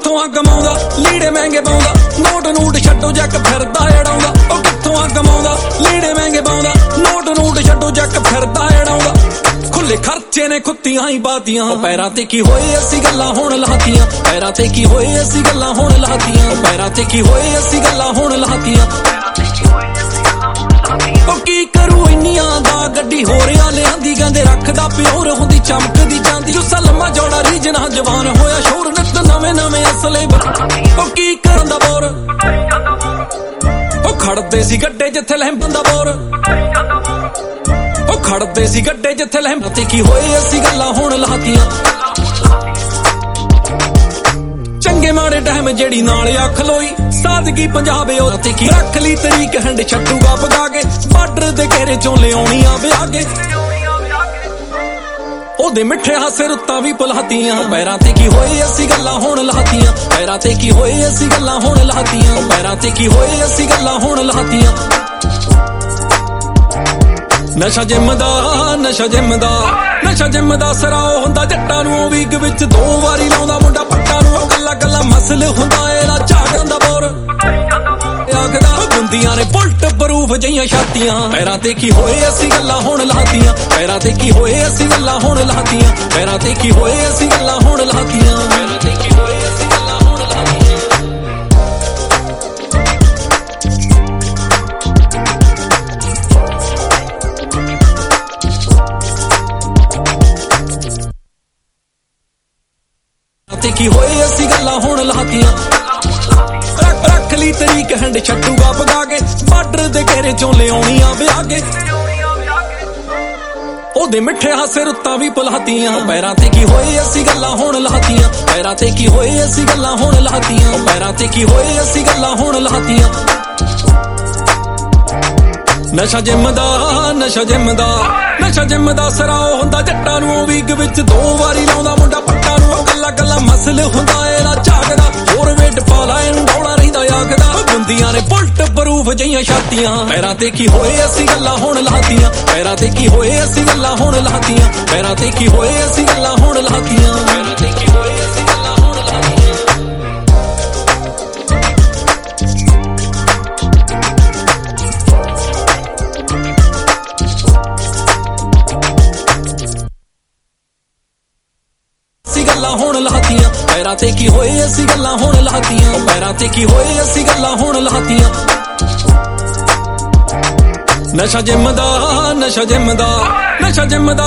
ਕਿੱਥੋਂ ਆ ਕਮਾਉਂਦਾ ਲੀੜੇ ਮਹਿੰਗੇ ਪਾਉਂਦਾ ਨੋਟ ਨੂਟ ਛੱਡੋ ਜੱਕ ਫਿਰਦਾ ਏੜਾਉਂਦਾ ਉਹ ਕਿੱਥੋਂ ਆ ਕਮਾਉਂਦਾ ਲੀੜੇ ਮਹਿੰਗੇ ਪਾਉਂਦਾ ਨੋਟ ਨੂਟ ਛੱਡੋ ਜੱਕ ਫਿਰਦਾ ਏੜਾਉਂਦਾ ਖੁੱਲੇ ਖਰਚੇ ਨੇ ਖੁੱਤੀਆਂ ਹੀ ਬਾਤੀਆਂ ਪੈਰਾਂ ਤੇ ਕੀ ਹੋਏ ਅਸੀਂ ਗੱਲਾਂ ਹੁਣ ਲਾਤੀਆਂ ਪੈਰਾਂ ਤੇ ਕੀ ਹੋਏ ਅਸੀਂ ਗੱਲਾਂ ਹੁਣ ਲਾਤੀਆਂ ਪੈਰਾਂ ਤੇ ਕੀ ਹੋਏ ਅਸੀਂ ਗੱਲਾਂ ਹੁਣ ਲਾਤੀਆਂ ਉਹ ਕੀ ਕਰੂ ਇੰਨੀਆਂ ਦਾ ਗੱਡੀ ਹੋ ਰਿਆ ਲਿਆਂਦੀ ਕਹਿੰਦੇ ਰੱਖਦਾ ਪਿਓਰ ਹੁੰਦੀ ਚਮਕਦੀ ਜਾਂਦੀ ਜੁੱਸਾ ਲੰਮਾ ਜੋੜਾ ਰੀਜਨਾ ਜਵਾਨ ਹੋਇਆ ਸ਼ੋਰ ਨਿੱਤ ਨਵੇਂ ਨਵੇਂ ਅਸਲੇ ਉਹ ਕੀ ਕਰਨ ਦਾ ਬੋਰ ਉਹ ਖੜਦੇ ਸੀ ਗੱਡੇ ਜਿੱਥੇ ਲਹਿੰਬਨ ਦਾ ਬੋਰ ਉਹ ਖੜਦੇ ਸੀ ਗੱਡੇ ਜਿੱਥੇ ਲਹਿੰਬਨ ਤੇ ਕੀ ਹੋਏ ਅਸੀਂ ਗੱਲਾਂ ਹੁਣ ਲਾਤੀਆਂ ਚੰਗੇ ਮਾੜੇ ਟਾਈਮ ਜਿਹੜੀ ਨਾਲ ਆ ਖਲੋਈ ਸਾਦਗੀ ਪੰਜਾਬ ਉਹ ਤੇ ਕੀ ਰੱਖ ਲਈ ਤਰੀਕ ਹੰਡ ਛੱਡੂਗਾ ਭਗਾ ਕੇ ਬਾਰਡਰ ਦੇ ਘੇਰੇ ਚੋਂ ਲਿਆਉਣੀਆਂ ਵਿਆਹ ਕੇ ਉਹਦੇ ਮਿੱਠੇ ਹਾਸੇ ਰੁੱਤਾਂ ਵੀ ਭੁਲਾਤੀਆਂ ਪੈਰਾਂ ਤੇ ਕੀ ਹੋਏ ਅਸੀਂ ਗੱਲਾਂ ਹੁਣ ਲਾਤੀਆਂ ਪੈਰਾਂ ਤੇ ਕੀ ਹੋਏ ਅਸੀਂ ਗੱਲਾਂ ਹੁਣ ਲਾਤੀਆਂ ਪੈਰਾਂ ਤੇ ਕੀ ਹੋਏ ਅਸੀਂ ਗੱਲਾਂ ਹੁਣ ਲਾਤੀਆਂ ਨਸ਼ਾ ਜਿੰਮ ਦਾ ਸਰਾਓ ਹੁੰਦਾ ਜੱਟਾਂ ਨੂੰ ਉਹ ਵੀਕ ਵਿੱਚ 2 ਵਾਰੀ ਲਾਉਂਦਾ ਮੁੰਡਾ ਪੱਟਾਂ ਨੂੰ ਗੱਲਾਂ ਗੱਲਾਂ ਮਸਲ ਹੁੰਦਾ ਇਹਦਾ ਝਾੜਨ ਦਾ ਬੋਰ ਆਖਦਾ ਬੰਦੀਆਂ ਨੇ ਬੁਲਟ ਬਰੂਫ ਜਈਆਂ ਛਾਤੀਆਂ ਪੈਰਾਂ ਤੇ ਕੀ ਹੋਏ ਅਸੀਂ ਗੱਲਾਂ ਹੁਣ ਲਾਤੀਆਂ ਪੈਰਾਂ ਤੇ ਕੀ ਹੋਏ ਅਸੀਂ ਗੱਲਾਂ ਹੁਣ ਲਾਤੀਆਂ ਪੈਰਾਂ ਤੇ ਕੀ ਹੋਏ ਅਸੀਂ ਗੱਲਾਂ ਹੁਣ ਲਾਤੀਆਂ ਪੈਰਾਂ ਤੇ ਕੀ ਹੋਏ ਅਸੀਂ ਗੱਲਾਂ ਹੁਣ ਲਾਤੀਆਂ ਤੇ ਕੀ ਹੋਏ ਅਸੀਂ ਗੱਲਾਂ ਹੁਣ ਲਾਤੀਆਂ ਰੱਖ ਲਈ ਤਰੀਕ ਹੰਡ ਛੱਡੂਗਾ ਭਗਾ ਕੇ ਬਾਰਡਰ ਦੇ ਘੇਰੇ ਚੋਂ ਲਿਆਉਣੀਆਂ ਵਿਆਹ ਕੇ ਉਹਦੇ ਮਿੱਠੇ ਹਾਸੇ ਰੁੱਤਾਂ ਵੀ ਭੁਲਾਤੀਆਂ ਪੈਰਾਂ ਤੇ ਕੀ ਹੋਏ ਅਸੀਂ ਗੱਲਾਂ ਹੁਣ ਲਾਤੀਆਂ ਪੈਰਾਂ ਤੇ ਕੀ ਹੋਏ ਅਸੀਂ ਗੱਲਾਂ ਹੁਣ ਲਾਤੀਆਂ ਪੈਰਾਂ ਤੇ ਕੀ ਹੋਏ ਅਸੀਂ ਗੱਲਾਂ ਹੁਣ ਲਾਤੀਆਂ ਨਸ਼ਾ ਜਿੰਮ ਦਾ ਸਰਾਓ ਹੁੰਦਾ ਜੱਟਾਂ ਨੂੰ ਉਹ ਵੀਕ ਵਿੱਚ 2 ਵਾਰੀ ਲਾਉਂਦਾ ਮੁੰਡਾ ਪੱਟਾਂ ਨੂੰ ਗੱਲਾਂ ਗੱਲਾਂ ਮਸਲ ਹੁੰਦਾ ਇਹਦਾ ਝਾਗਦਾ ਹੋਰ ਵੇਟ ਪਾ ਲਾ ਇਹਨੂੰ ਡੌਲਾ ਰਹਿੰਦਾ ਆਖਦਾ ਬੰਦੀਆਂ ਨੇ ਬੁਲਟ ਬਰੂਫ ਜਈਆਂ ਛਾਤੀਆਂ ਪੈਰਾਂ ਤੇ ਕੀ ਹੋਏ ਅਸੀਂ ਗੱਲਾਂ ਹੁਣ ਲਾਤੀਆਂ ਪੈਰਾਂ ਤੇ ਕੀ ਹੋਏ ਅਸੀਂ ਗੱਲਾਂ ਹੁਣ ਲਾਤੀਆਂ ਪੈਰਾਂ ਤੇ ਕੀ ਹੋਏ ਅਸੀਂ ਗੱਲਾਂ ਹੁਣ ਲਾਤੀਆਂ ਪੈਰਾਂ ਤੇ ਕੀ ਹੋਏ ਅਸੀਂ ਗੱਲਾਂ ਹੁਣ ਲਾਤੀਆਂ ਗੱਲਾਂ ਹੁਣ ਲਾਤੀਆਂ ਪੈਰਾਂ ਤੇ ਕੀ ਹੋਏ ਅਸੀਂ ਗੱਲਾਂ ਹੁਣ ਲਾਤੀਆਂ ਪੈਰਾਂ ਤੇ ਕੀ ਹੋਏ ਅਸੀਂ ਗੱਲਾਂ ਹੁਣ ਲਾਤੀਆਂ ਨਸ਼ਾ ਜਿੰਮ ਦਾ